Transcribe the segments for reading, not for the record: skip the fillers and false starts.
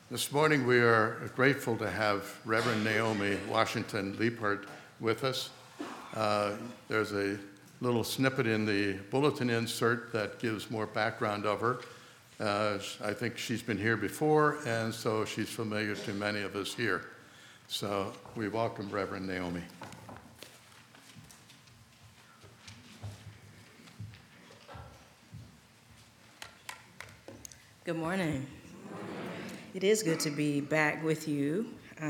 This morning we are grateful to have Reverend Naomi Washington Leapart with us. There's a little snippet in the bulletin insert that gives more background of her. I think she's been here before, and so she's familiar to many of us here. So we welcome Reverend Naomi. Good morning. It is good to be back with you.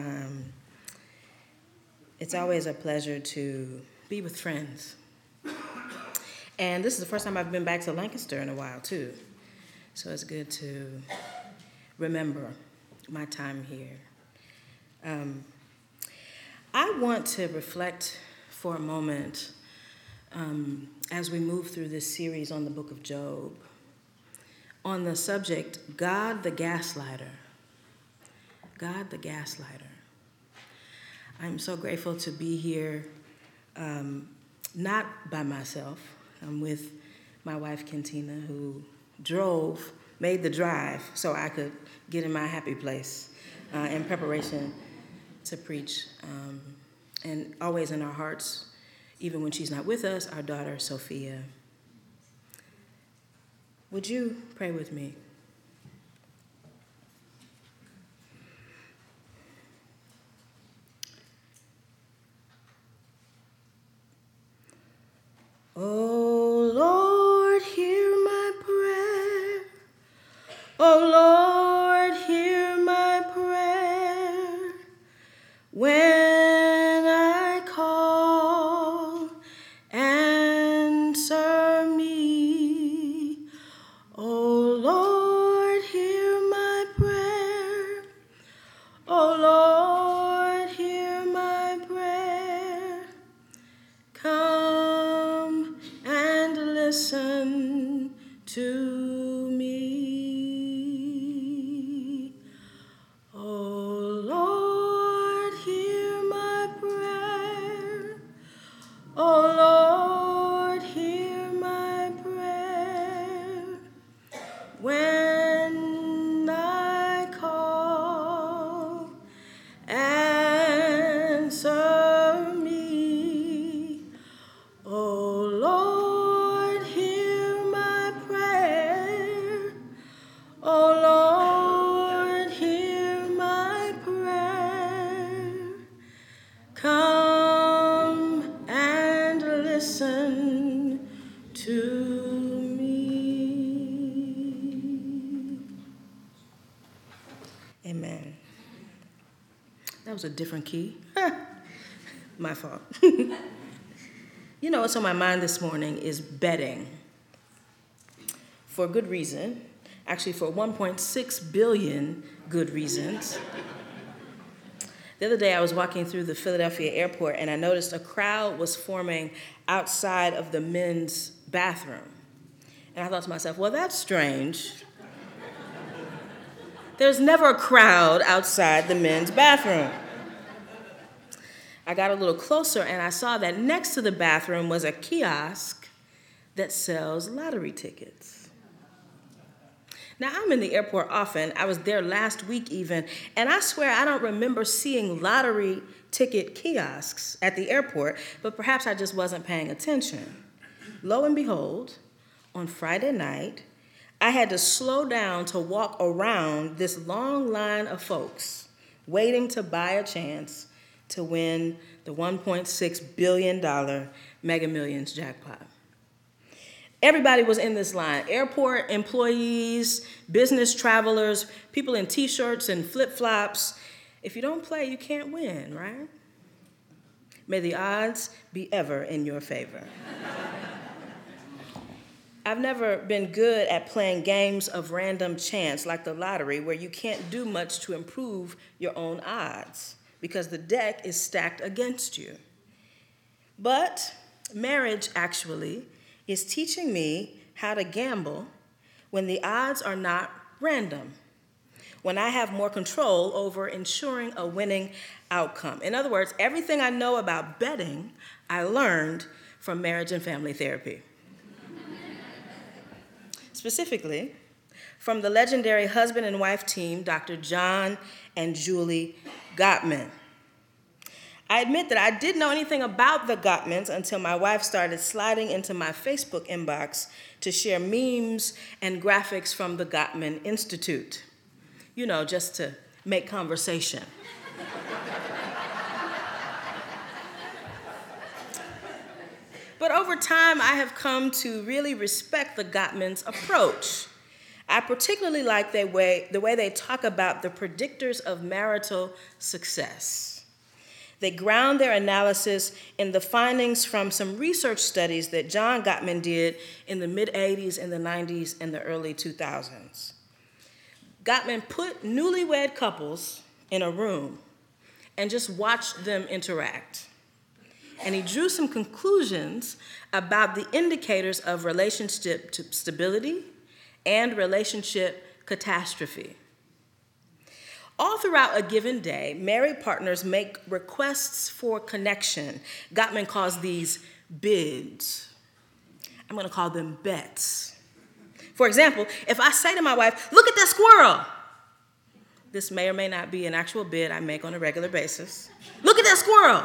It's always a pleasure to be with friends. And this is the first time I've been back to Lancaster in a while, too. So it's good to remember my time here. I want to reflect for a moment as we move through this series on the book of Job on the subject, God the Gaslighter. God the Gaslighter. I'm so grateful to be here, not by myself. I'm with my wife, Kentina, who made the drive so I could get in my happy place in preparation to preach. And always in our hearts, even when she's not with us, our daughter, Sophia. Would you pray with me? Oh Lord, hear my prayer. Oh Lord, hear my prayer. When I call, answer me. Oh Lord, hear my prayer. Oh Lord, hear my prayer. Come and listen to me. Oh Lord, hear my prayer. Oh Lord, hear my prayer. When I call, answer me. Oh Lord, hear my prayer. Oh Lord, hear my prayer. Come and listen to me. Amen. That was a different key. My fault. You know what's on my mind this morning is betting. For good reason. Actually, for 1.6 billion good reasons. The other day, I was walking through the Philadelphia airport, and I noticed a crowd was forming outside of the men's bathroom. And I thought to myself, well, that's strange. There's never a crowd outside the men's bathroom. I got a little closer, and I saw that next to the bathroom was a kiosk that sells lottery tickets. Now, I'm in the airport often. I was there last week even, and I swear I don't remember seeing lottery ticket kiosks at the airport, but perhaps I just wasn't paying attention. Lo and behold, on Friday night, I had to slow down to walk around this long line of folks waiting to buy a chance to win the $1.6 billion Mega Millions jackpot. Everybody was in this line: airport employees, business travelers, people in t-shirts and flip-flops. If you don't play, you can't win, right? May the odds be ever in your favor. I've never been good at playing games of random chance like the lottery, where you can't do much to improve your own odds because the deck is stacked against you. But marriage, actually, is teaching me how to gamble when the odds are not random, when I have more control over ensuring a winning outcome. In other words, everything I know about betting, I learned from marriage and family therapy. Specifically, from the legendary husband and wife team, Dr. John and Julie Gottman. I admit that I didn't know anything about the Gottmans until my wife started sliding into my Facebook inbox to share memes and graphics from the Gottman Institute. You know, just to make conversation. But over time, I have come to really respect the Gottmans' approach. I particularly like the way they talk about the predictors of marital success. They ground their analysis in the findings from some research studies that John Gottman did in the mid-'80s and the '90s and the early 2000s. Gottman put newlywed couples in a room and just watched them interact. And he drew some conclusions about the indicators of relationship stability and relationship catastrophe. All throughout a given day, married partners make requests for connection. Gottman calls these bids. I'm going to call them bets. For example, if I say to my wife, "Look at that squirrel," this may or may not be an actual bid I make on a regular basis. "Look at that squirrel."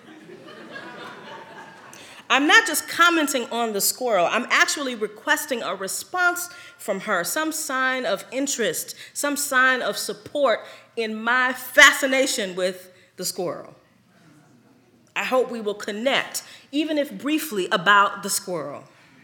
I'm not just commenting on the squirrel, I'm actually requesting a response from her, some sign of interest, some sign of support in my fascination with the squirrel. I hope we will connect, even if briefly, about the squirrel.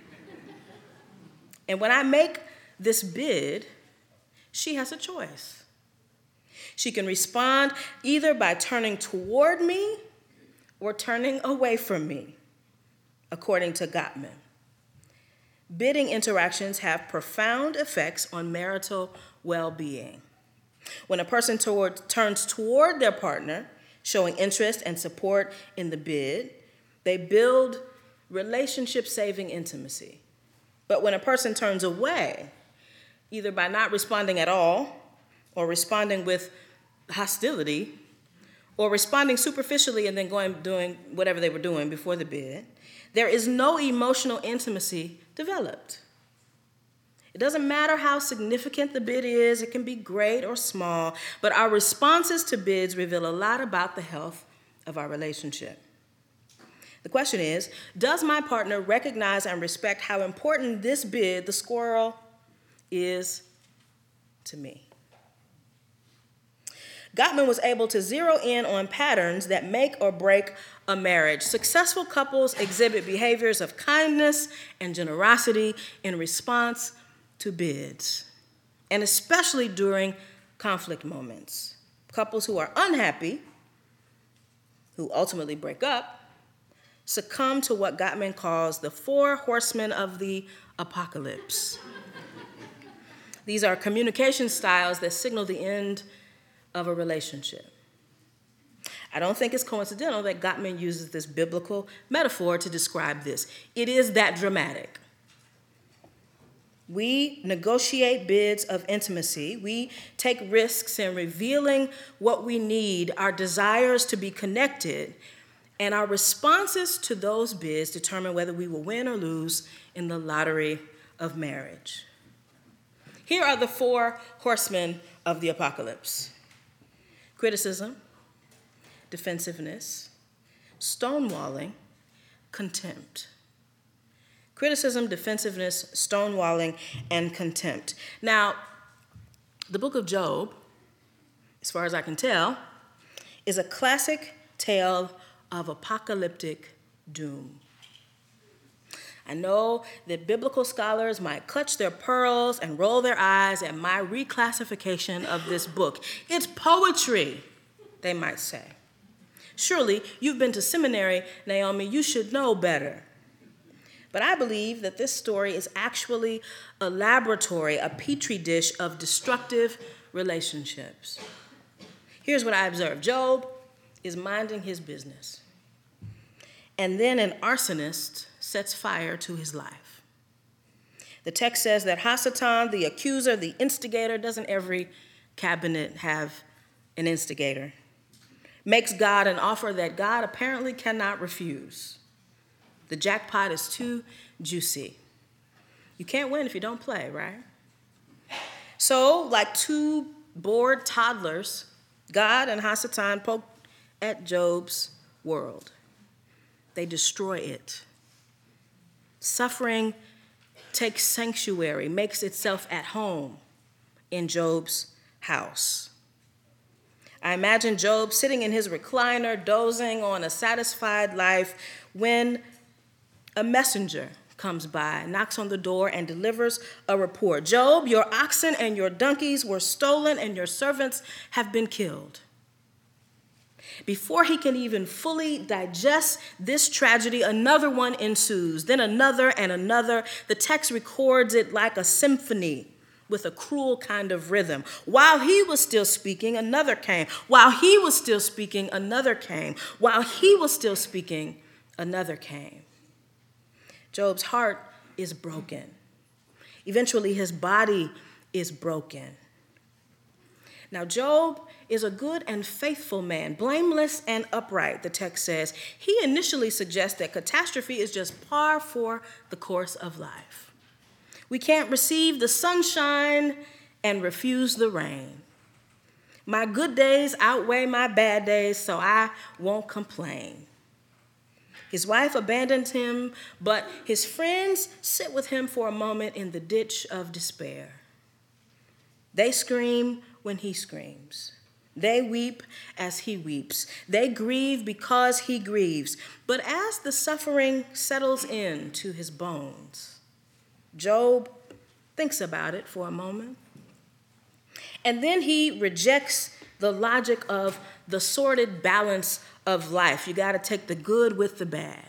And when I make this bid, she has a choice. She can respond either by turning toward me or turning away from me, according to Gottman. Bidding interactions have profound effects on marital well-being. When a person turns toward their partner, showing interest and support in the bid, they build relationship-saving intimacy. But when a person turns away, either by not responding at all, or responding with hostility, or responding superficially and then doing whatever they were doing before the bid, there is no emotional intimacy developed. It doesn't matter how significant the bid is, it can be great or small, but our responses to bids reveal a lot about the health of our relationship. The question is, does my partner recognize and respect how important this bid, the squirrel, is to me? Gottman was able to zero in on patterns that make or break a marriage. Successful couples exhibit behaviors of kindness and generosity in response to bids, and especially during conflict moments. Couples who are unhappy, who ultimately break up, succumb to what Gottman calls the 4 horsemen of the apocalypse. These are communication styles that signal the end of a relationship. I don't think it's coincidental that Gottman uses this biblical metaphor to describe this. It is that dramatic. We negotiate bids of intimacy. We take risks in revealing what we need, our desires to be connected, and our responses to those bids determine whether we will win or lose in the lottery of marriage. Here are the 4 horsemen of the apocalypse: criticism, defensiveness, stonewalling, contempt. Criticism, defensiveness, stonewalling, and contempt. Now, the book of Job, as far as I can tell, is a classic tale of apocalyptic doom. I know that biblical scholars might clutch their pearls and roll their eyes at my reclassification of this book. It's poetry, they might say. Surely, you've been to seminary, Naomi, you should know better. But I believe that this story is actually a laboratory, a petri dish of destructive relationships. Here's what I observed. Job is minding his business, and then an arsonist sets fire to his life. The text says that Hasatan, the accuser, the instigator, doesn't every cabinet have an instigator? Makes God an offer that God apparently cannot refuse. The jackpot is too juicy. You can't win if you don't play, right? So, like two bored toddlers, God and Hasatan poke at Job's world. They destroy it. Suffering takes sanctuary, makes itself at home in Job's house. I imagine Job sitting in his recliner, dozing on a satisfied life, when a messenger comes by, knocks on the door, and delivers a report. Job, your oxen and your donkeys were stolen, and your servants have been killed. Before he can even fully digest this tragedy, another one ensues, then another and another. The text records it like a symphony with a cruel kind of rhythm. While he was still speaking, another came. While he was still speaking, another came. While he was still speaking, another came. Job's heart is broken. Eventually, his body is broken. Now, Job is a good and faithful man, blameless and upright, the text says. He initially suggests that catastrophe is just par for the course of life. We can't receive the sunshine and refuse the rain. My good days outweigh my bad days, so I won't complain. His wife abandons him, but his friends sit with him for a moment in the ditch of despair. They scream when he screams. They weep as he weeps. They grieve because he grieves. But as the suffering settles into his bones, Job thinks about it for a moment. And then he rejects the logic of the sordid balance of life. You got to take the good with the bad.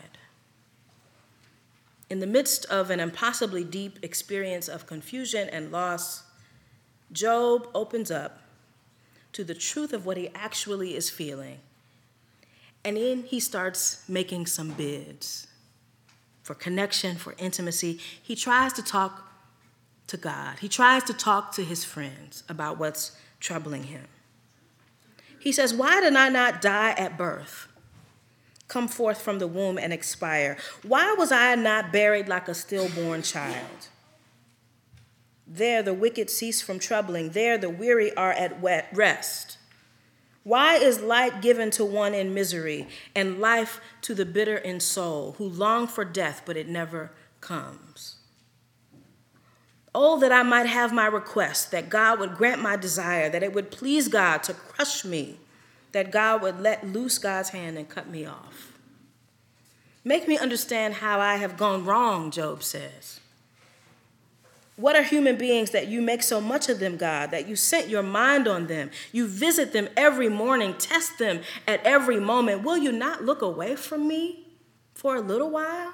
In the midst of an impossibly deep experience of confusion and loss, Job opens up to the truth of what he actually is feeling. And then he starts making some bids for connection, for intimacy. He tries to talk to God. He tries to talk to his friends about what's troubling him. He says, "Why did I not die at birth, come forth from the womb and expire? Why was I not buried like a stillborn child? There the wicked cease from troubling. There the weary are at rest. Why is light given to one in misery, and life to the bitter in soul, who long for death, but it never comes? Oh, that I might have my request, that God would grant my desire, that it would please God to crush me, that God would let loose God's hand and cut me off. Make me understand how I have gone wrong," Job says. "What are human beings that you make so much of them, God, that you sent your mind on them? You visit them every morning, test them at every moment. Will you not look away from me for a little while?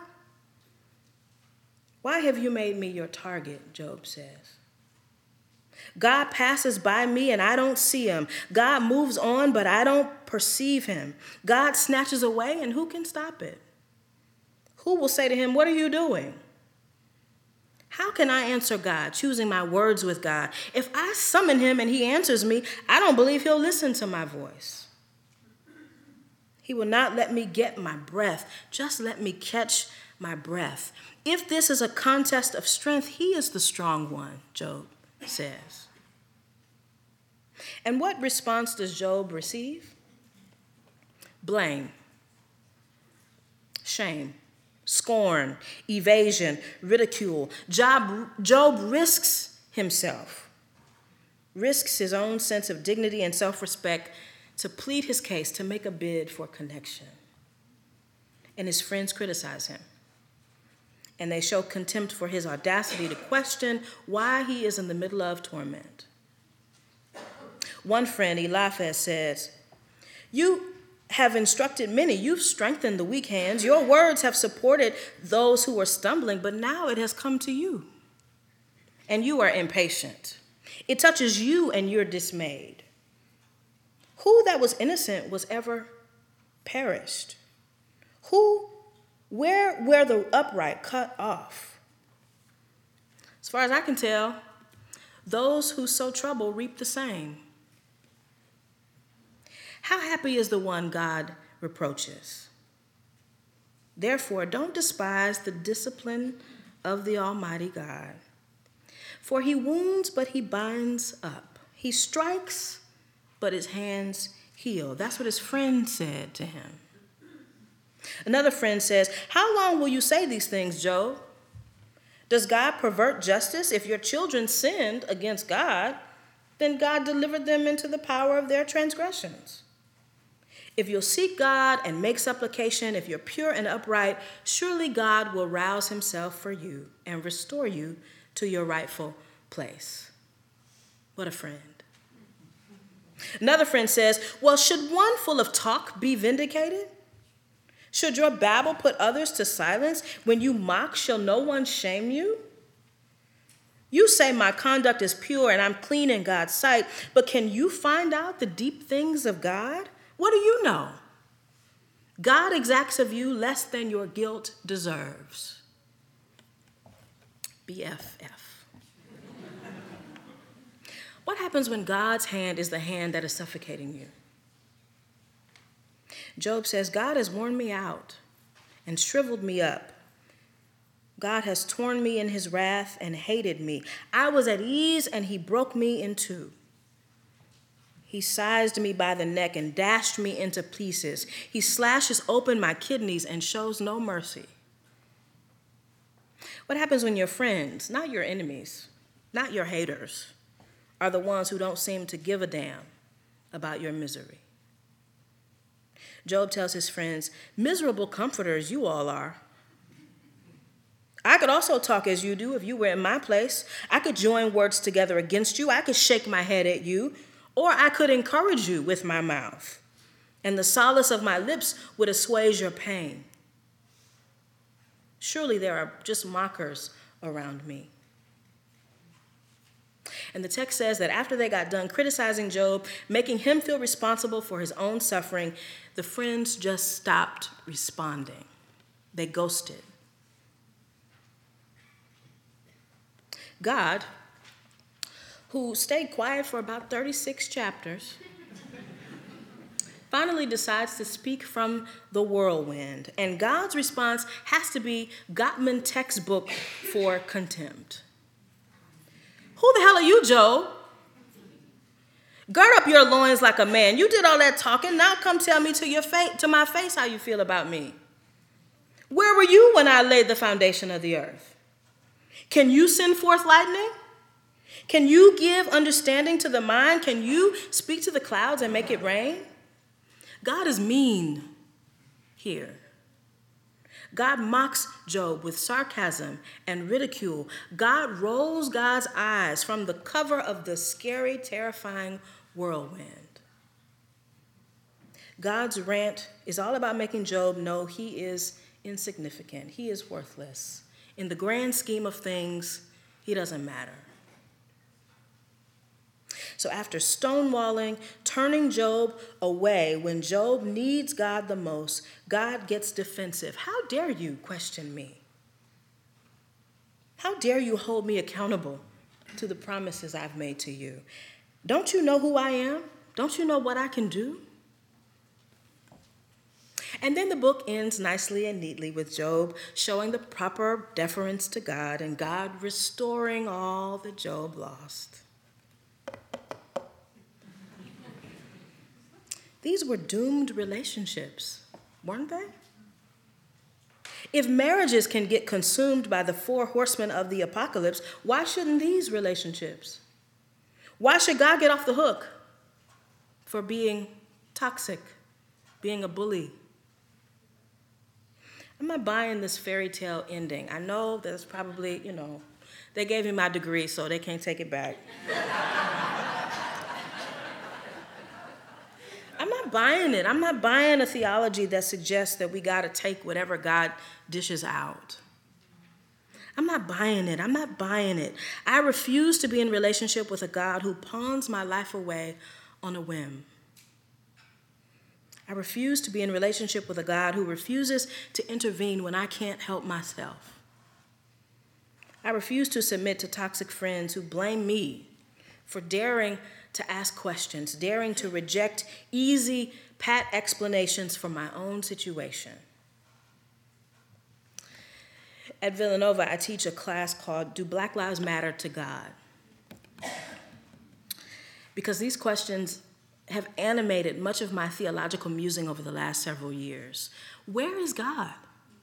Why have you made me your target?" Job says. "God passes by me and I don't see him. God moves on, but I don't perceive him. God snatches away, and who can stop it? Who will say to him, 'What are you doing?' How can I answer God, choosing my words with God? If I summon him and he answers me, I don't believe he'll listen to my voice. He will not let me get my breath. Just let me catch my breath. If this is a contest of strength, he is the strong one," Job says. And what response does Job receive? Blame, shame, scorn, evasion, ridicule. Job risks himself, risks his own sense of dignity and self-respect to plead his case, to make a bid for connection. And his friends criticize him. And they show contempt for his audacity to question why he is in the middle of torment. One friend, Eliphaz, says, "You have instructed many. You've strengthened the weak hands. Your words have supported those who are stumbling, but now it has come to you, and you are impatient. It touches you, and you're dismayed. Who that was innocent was ever perished? Where were the upright cut off? As far as I can tell, those who sow trouble reap the same." How happy is the one God reproaches? Therefore, don't despise the discipline of the Almighty God. For he wounds, but he binds up. He strikes, but his hands heal. That's what his friend said to him. Another friend says, how long will you say these things, Job? Does God pervert justice? If your children sinned against God, then God delivered them into the power of their transgressions. If you'll seek God and make supplication, if you're pure and upright, surely God will rouse himself for you and restore you to your rightful place. What a friend. Another friend says, well, should one full of talk be vindicated? Should your babble put others to silence? When you mock, shall no one shame you? You say my conduct is pure and I'm clean in God's sight, but can you find out the deep things of God? What do you know? God exacts of you less than your guilt deserves. BFF. What happens when God's hand is the hand that is suffocating you? Job says, God has worn me out and shriveled me up. God has torn me in his wrath and hated me. I was at ease and he broke me in two. He seized me by the neck and dashed me into pieces. He slashes open my kidneys and shows no mercy. What happens when your friends, not your enemies, not your haters, are the ones who don't seem to give a damn about your misery? Job tells his friends, miserable comforters you all are. I could also talk as you do if you were in my place. I could join words together against you. I could shake my head at you, or I could encourage you with my mouth, and the solace of my lips would assuage your pain. Surely there are just mockers around me. And the text says that after they got done criticizing Job, making him feel responsible for his own suffering, the friends just stopped responding. They ghosted. God, who stayed quiet for about 36 chapters, finally decides to speak from the whirlwind. And God's response has to be Gottman textbook for contempt. Who the hell are you, Job? Gird up your loins like a man. You did all that talking. Now come tell me to my face how you feel about me. Where were you when I laid the foundation of the earth? Can you send forth lightning? Can you give understanding to the mind? Can you speak to the clouds and make it rain? God is mean here. God mocks Job with sarcasm and ridicule. God rolls God's eyes from the cover of the scary, terrifying whirlwind. God's rant is all about making Job know he is insignificant. He is worthless. In the grand scheme of things, he doesn't matter. So after stonewalling, turning Job away when Job needs God the most, God gets defensive. How dare you question me? How dare you hold me accountable to the promises I've made to you? Don't you know who I am? Don't you know what I can do? And then the book ends nicely and neatly with Job showing the proper deference to God and God restoring all that Job lost. These were doomed relationships, weren't they? If marriages can get consumed by the four horsemen of the apocalypse, why shouldn't these relationships? Why should God get off the hook for being toxic, being a bully? I'm not buying this fairy tale ending. I know that's probably, they gave me my degree, so they can't take it back. I'm not buying it. I'm not buying a theology that suggests that we got to take whatever God dishes out. I'm not buying it. I'm not buying it. I refuse to be in relationship with a God who pawns my life away on a whim. I refuse to be in relationship with a God who refuses to intervene when I can't help myself. I refuse to submit to toxic friends who blame me for daring to ask questions, daring to reject easy, pat explanations for my own situation. At Villanova, I teach a class called Do Black Lives Matter to God? Because these questions have animated much of my theological musing over the last several years. Where is God?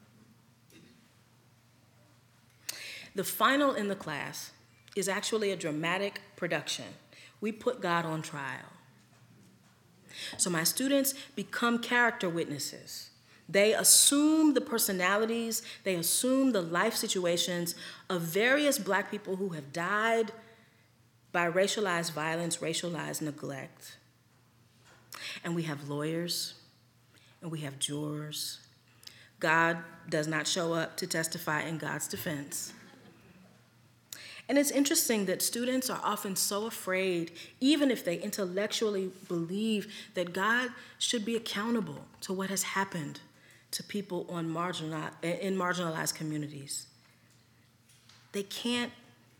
The final in the class is actually a dramatic production. We put God on trial. So my students become character witnesses. They assume the personalities, they assume the life situations of various Black people who have died by racialized violence, racialized neglect. And we have lawyers, and we have jurors. God does not show up to testify in God's defense. And it's interesting that students are often so afraid, even if they intellectually believe that God should be accountable to what has happened to people in marginalized communities. They can't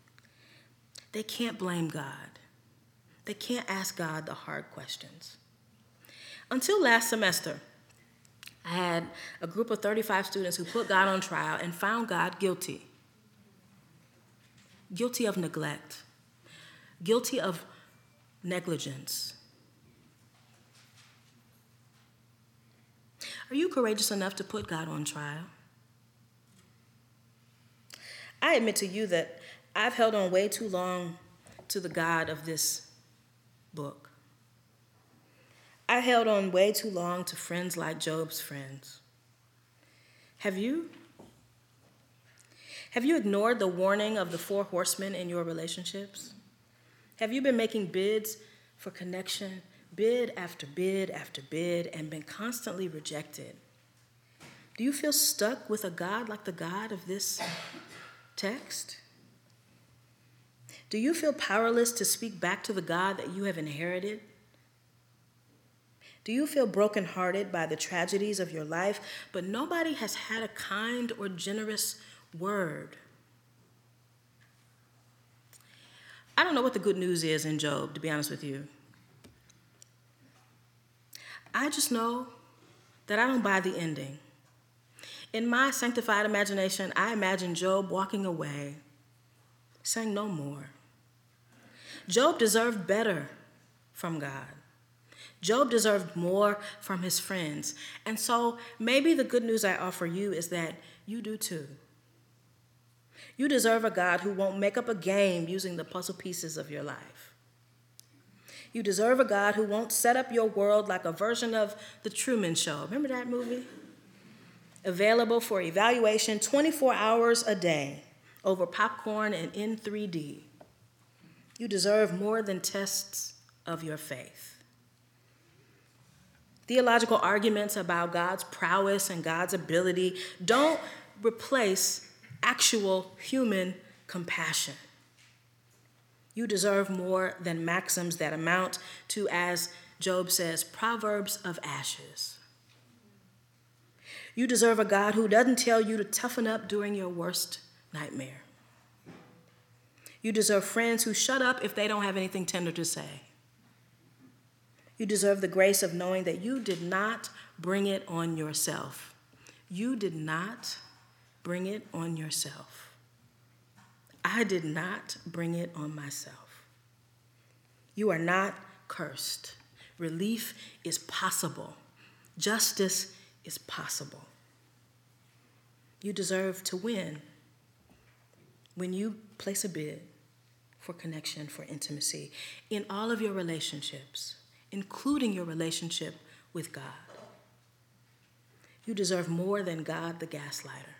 blame God. They can't ask God the hard questions. Until last semester, I had a group of 35 students who put God on trial and found God guilty. Guilty of neglect, guilty of negligence. Are you courageous enough to put God on trial? I admit to you that I've held on way too long to the God of this book. I held on way too long to friends like Job's friends. Have you? Have you ignored the warning of the 4 horsemen in your relationships? Have you been making bids for connection, bid after bid after bid, and been constantly rejected? Do you feel stuck with a God like the God of this text? Do you feel powerless to speak back to the God that you have inherited? Do you feel brokenhearted by the tragedies of your life, but nobody has had a kind or generous word? I don't know what the good news is in Job, to be honest with you. I just know that I don't buy the ending. In my sanctified imagination, I imagine Job walking away, saying no more. Job deserved better from God. Job deserved more from his friends. And so maybe the good news I offer you is that you do too. You deserve a God who won't make up a game using the puzzle pieces of your life. You deserve a God who won't set up your world like a version of The Truman Show. Remember that movie? Available for evaluation 24 hours a day over popcorn and in 3D. You deserve more than tests of your faith. Theological arguments about God's prowess and God's ability don't replace actual human compassion. You deserve more than maxims that amount to, as Job says, proverbs of ashes. You deserve a God who doesn't tell you to toughen up during your worst nightmare. You deserve friends who shut up if they don't have anything tender to say. You deserve the grace of knowing that you did not bring it on yourself. You did not bring it on yourself. I did not bring it on myself. You are not cursed. Relief is possible. Justice is possible. You deserve to win when you place a bid for connection, for intimacy in all of your relationships, including your relationship with God. You deserve more than God the gaslighter.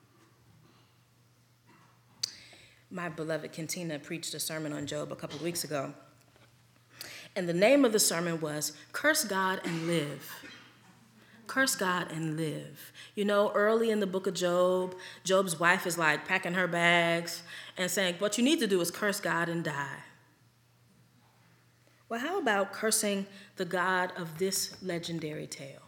My beloved Kentina preached a sermon on Job a couple of weeks ago, and the name of the sermon was Curse God and Live. Curse God and live. You know, early in the book of Job, Job's wife is like packing her bags and saying, what you need to do is curse God and die. Well, how about cursing the God of this legendary tale?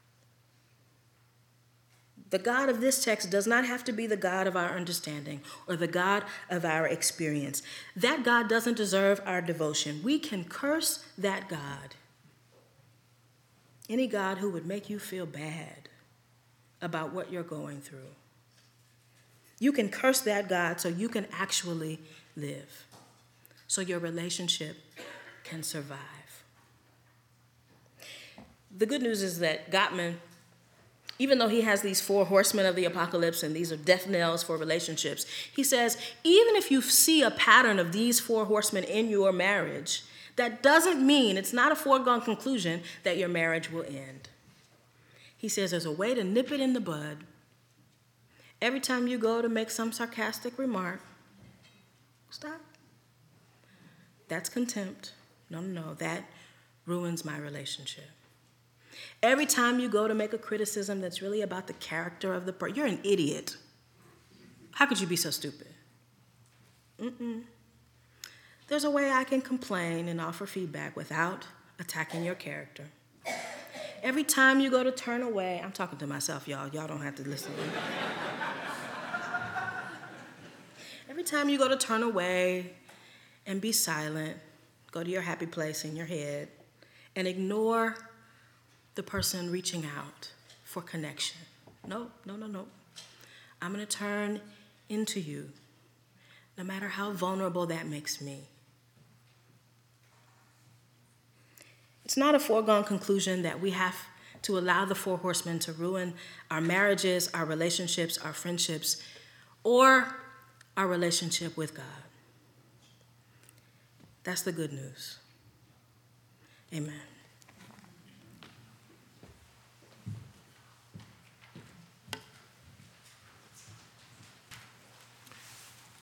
The God of this text does not have to be the God of our understanding or the God of our experience. That God doesn't deserve our devotion. We can curse that God. Any God who would make you feel bad about what you're going through. You can curse that God so you can actually live, so your relationship can survive. The good news is that Gottman, even though he has these 4 horsemen of the apocalypse and these are death knells for relationships, he says, even if you see a pattern of these 4 horsemen in your marriage, that doesn't mean, it's not a foregone conclusion that your marriage will end. He says there's a way to nip it in the bud. Every time you go to make some sarcastic remark, stop. That's contempt. No, that ruins my relationship. Every time you go to make a criticism that's really about the character of the person, you're an idiot. How could you be so stupid? There's a way I can complain and offer feedback without attacking your character. Every time you go to turn away, I'm talking to myself, y'all. Y'all don't have to listen to me. Every time you go to turn away and be silent, go to your happy place in your head and ignore the person reaching out for connection. No. I'm going to turn into you, no matter how vulnerable that makes me. It's not a foregone conclusion that we have to allow the 4 horsemen to ruin our marriages, our relationships, our friendships, or our relationship with God. That's the good news. Amen.